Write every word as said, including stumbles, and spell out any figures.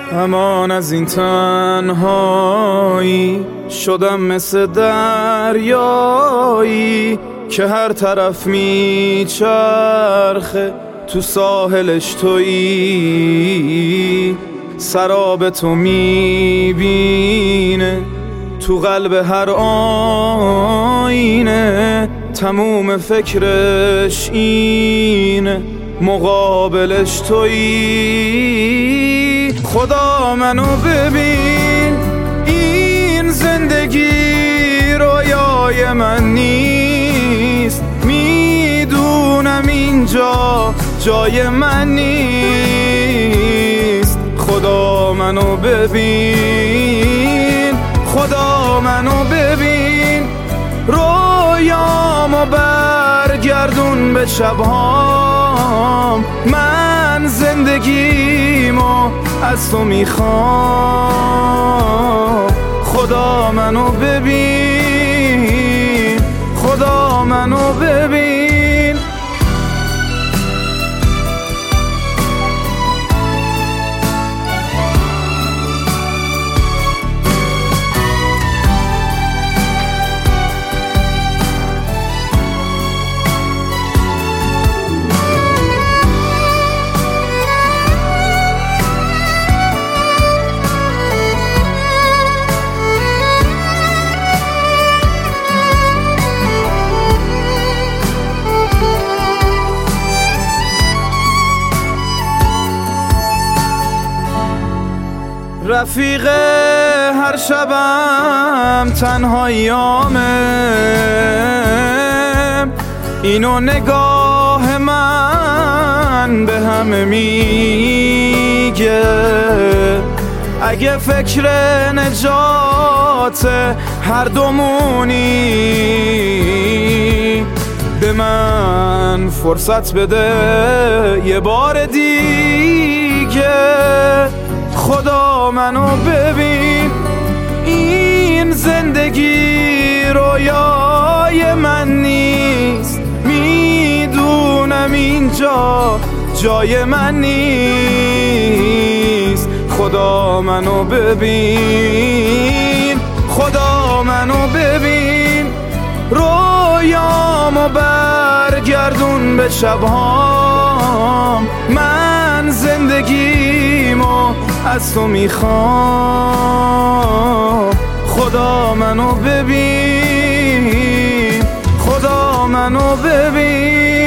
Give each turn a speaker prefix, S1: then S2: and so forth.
S1: امان از این تنهایی شدم مثل دریایی که هر طرف میچرخه تو ساحلش تویی، سراب تو میبینه تو قلب هر آینه، تموم فکرش اینه مقابلش تویی. خدا منو ببین، این زندگی رویای من نیست، میدونم اینجا جای من نیست. خدا منو ببین، خدا منو ببین، رویامو برگردون به شبهام، من زندگیمو از تو میخوام. خدا منو ببین، خدا منو ببین. رفیق هر شبم تنهاییامه، اینو نگاه من به همه میگه. اگه فکر نجات هر دومونی، به من فرصت بده یه بار دیگه. خدا منو ببین، این زندگی رویای من نیست، میدونم اینجا جای من نیست. خدا منو ببین، خدا منو ببین، رویامو برگردون به شبهام، من زندگیمو از تو میخوام. خدا منو ببین، خدا منو ببین.